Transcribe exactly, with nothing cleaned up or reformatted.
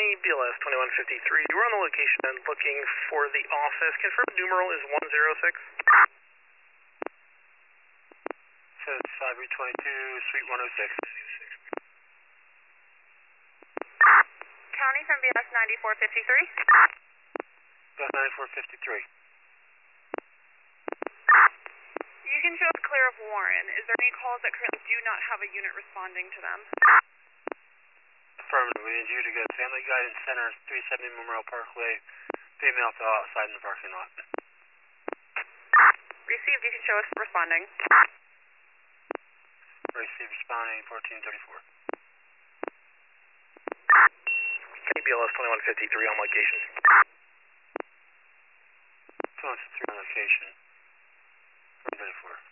B L S twenty-one fifty-three, we're on the location and looking for the office. Confirmed numeral is one zero six. seventy-five Route twenty-two, Suite one oh six. County from B L S ninety-four fifty-three. B L S ninety-four fifty-three. You can show us clear of Warren. Is there any calls that currently do not have a unit responding to them? Affirmative. We need you to go to Family Guidance Center, three seventy Memorial Parkway. Female to outside in the parking lot. Received. You can show us responding. Receive responding fourteen thirty-four. B L S twenty-one fifty-three on location. twenty-one fifty-three on location. fourteen thirty-four.